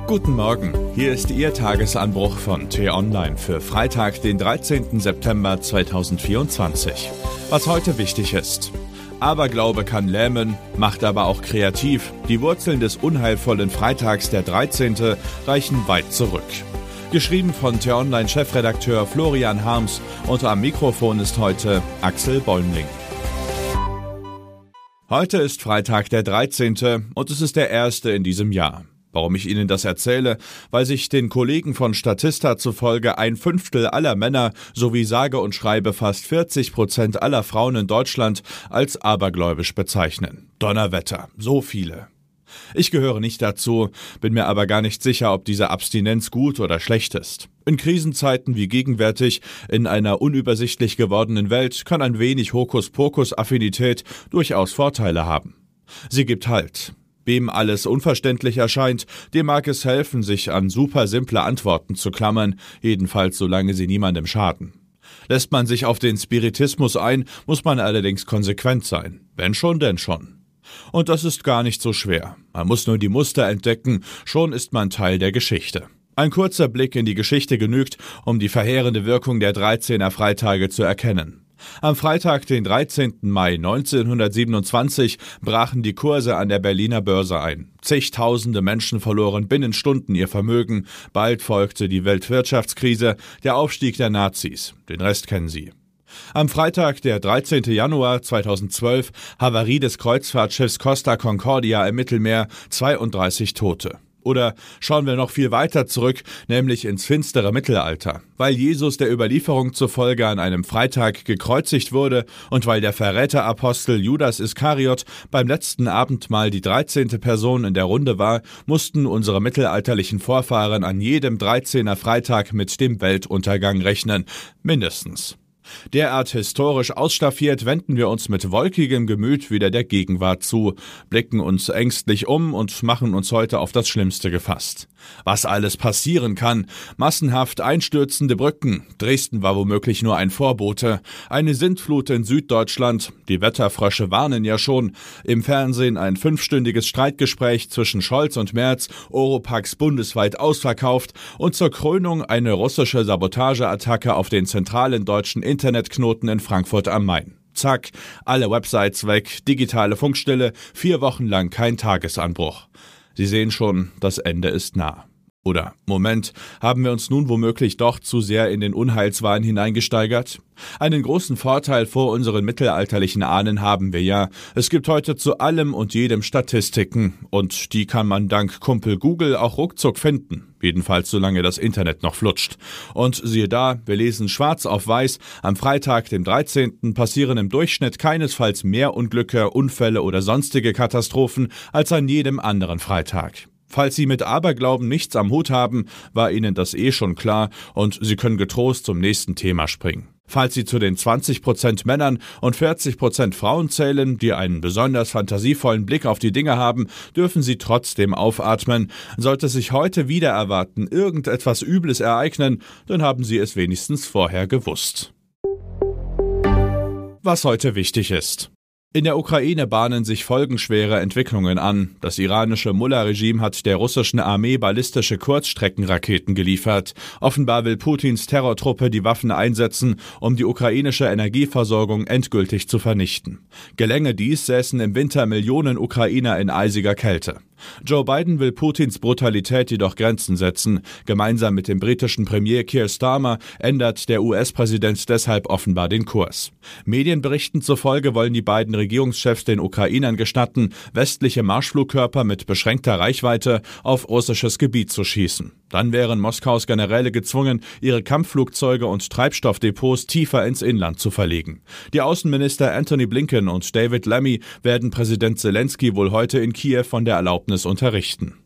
Guten Morgen, hier ist Ihr Tagesanbruch von T-Online für Freitag, den 13. September 2024. Was heute wichtig ist: Aberglaube kann lähmen, macht aber auch kreativ. Die Wurzeln des unheilvollen Freitags, der 13., reichen weit zurück. Geschrieben von T-Online-Chefredakteur Florian Harms und am Mikrofon ist heute Axel Bäumling. Heute ist Freitag, der 13. und es ist der erste in diesem Jahr. Warum ich Ihnen das erzähle? Weil sich den Kollegen von Statista zufolge 1/5 aller Männer sowie sage und schreibe fast 40% aller Frauen in Deutschland als abergläubisch bezeichnen. Donnerwetter, so viele. Ich gehöre nicht dazu, bin mir aber gar nicht sicher, ob diese Abstinenz gut oder schlecht ist. In Krisenzeiten wie gegenwärtig, in einer unübersichtlich gewordenen Welt, kann ein wenig Hokuspokus-Affinität durchaus Vorteile haben. Sie gibt Halt. Wem alles unverständlich erscheint, dem mag es helfen, sich an super simple Antworten zu klammern, jedenfalls solange sie niemandem schaden. Lässt man sich auf den Spiritismus ein, muss man allerdings konsequent sein. Wenn schon, denn schon. Und das ist gar nicht so schwer. Man muss nur die Muster entdecken, schon ist man Teil der Geschichte. Ein kurzer Blick in die Geschichte genügt, um die verheerende Wirkung der 13er Freitage zu erkennen. Am Freitag, den 13. Mai 1927, brachen die Kurse an der Berliner Börse ein. Zigtausende Menschen verloren binnen Stunden ihr Vermögen. Bald folgte die Weltwirtschaftskrise, der Aufstieg der Nazis. Den Rest kennen Sie. Am Freitag, der 13. Januar 2012, Havarie des Kreuzfahrtschiffs Costa Concordia im Mittelmeer, 32 Tote. Oder schauen wir noch viel weiter zurück, nämlich ins finstere Mittelalter. Weil Jesus der Überlieferung zufolge an einem Freitag gekreuzigt wurde und weil der Verräterapostel Judas Iskariot beim letzten Abendmahl die 13. Person in der Runde war, mussten unsere mittelalterlichen Vorfahren an jedem 13er Freitag mit dem Weltuntergang rechnen. Mindestens. Derart historisch ausstaffiert wenden wir uns mit wolkigem Gemüt wieder der Gegenwart zu, blicken uns ängstlich um und machen uns heute auf das Schlimmste gefasst. Was alles passieren kann: massenhaft einstürzende Brücken, Dresden war womöglich nur ein Vorbote, eine Sintflut in Süddeutschland, die Wetterfrösche warnen ja schon, im Fernsehen ein 5-stündiges Streitgespräch zwischen Scholz und Merz, Oropax bundesweit ausverkauft und zur Krönung eine russische Sabotageattacke auf den zentralen deutschen Internetknoten in Frankfurt am Main. Zack, alle Websites weg, digitale Funkstille, 4 Wochen lang kein Tagesanbruch. Sie sehen schon, das Ende ist nah. Oder, Moment, haben wir uns nun womöglich doch zu sehr in den Unheilswahn hineingesteigert? Einen großen Vorteil vor unseren mittelalterlichen Ahnen haben wir ja. Es gibt heute zu allem und jedem Statistiken und die kann man dank Kumpel Google auch ruckzuck finden. Jedenfalls solange das Internet noch flutscht. Und siehe da, wir lesen schwarz auf weiß, am Freitag, dem 13. passieren im Durchschnitt keinesfalls mehr Unglücke, Unfälle oder sonstige Katastrophen als an jedem anderen Freitag. Falls Sie mit Aberglauben nichts am Hut haben, war Ihnen das schon klar und Sie können getrost zum nächsten Thema springen. Falls Sie zu den 20% Männern und 40% Frauen zählen, die einen besonders fantasievollen Blick auf die Dinge haben, dürfen Sie trotzdem aufatmen. Sollte sich heute wieder erwarten, irgendetwas Übles ereignen, dann haben Sie es wenigstens vorher gewusst. Was heute wichtig ist: In der Ukraine bahnen sich folgenschwere Entwicklungen an. Das iranische Mullah-Regime hat der russischen Armee ballistische Kurzstreckenraketen geliefert. Offenbar will Putins Terrortruppe die Waffen einsetzen, um die ukrainische Energieversorgung endgültig zu vernichten. Gelänge dies, säßen im Winter Millionen Ukrainer in eisiger Kälte. Joe Biden will Putins Brutalität jedoch Grenzen setzen. Gemeinsam mit dem britischen Premier Keir Starmer ändert der US-Präsident deshalb offenbar den Kurs. Medienberichten zufolge wollen die beiden Regierungschefs den Ukrainern gestatten, westliche Marschflugkörper mit beschränkter Reichweite auf russisches Gebiet zu schießen. Dann wären Moskaus Generäle gezwungen, ihre Kampfflugzeuge und Treibstoffdepots tiefer ins Inland zu verlegen. Die Außenminister Antony Blinken und David Lammy werden Präsident Zelensky wohl heute in Kiew von der Erlaubnis unterrichten.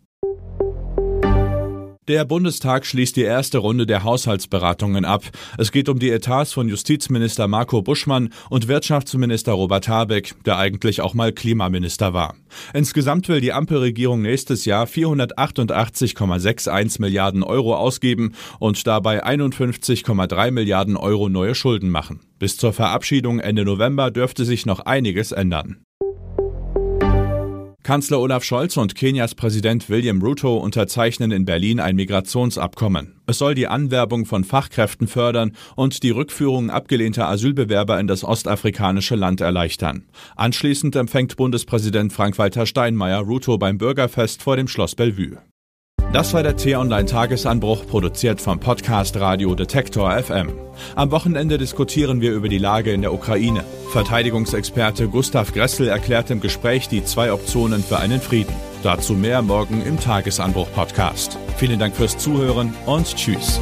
Der Bundestag schließt die erste Runde der Haushaltsberatungen ab. Es geht um die Etats von Justizminister Marco Buschmann und Wirtschaftsminister Robert Habeck, der eigentlich auch mal Klimaminister war. Insgesamt will die Ampelregierung nächstes Jahr 488,61 Milliarden Euro ausgeben und dabei 51,3 Milliarden Euro neue Schulden machen. Bis zur Verabschiedung Ende November dürfte sich noch einiges ändern. Kanzler Olaf Scholz und Kenias Präsident William Ruto unterzeichnen in Berlin ein Migrationsabkommen. Es soll die Anwerbung von Fachkräften fördern und die Rückführung abgelehnter Asylbewerber in das ostafrikanische Land erleichtern. Anschließend empfängt Bundespräsident Frank-Walter Steinmeier Ruto beim Bürgerfest vor dem Schloss Bellevue. Das war der T-Online-Tagesanbruch, produziert vom Podcast Radio Detektor FM. Am Wochenende diskutieren wir über die Lage in der Ukraine. Verteidigungsexperte Gustav Gressel erklärt im Gespräch die 2 Optionen für einen Frieden. Dazu mehr morgen im Tagesanbruch-Podcast. Vielen Dank fürs Zuhören und Tschüss.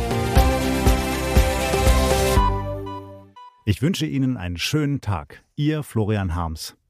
Ich wünsche Ihnen einen schönen Tag. Ihr Florian Harms.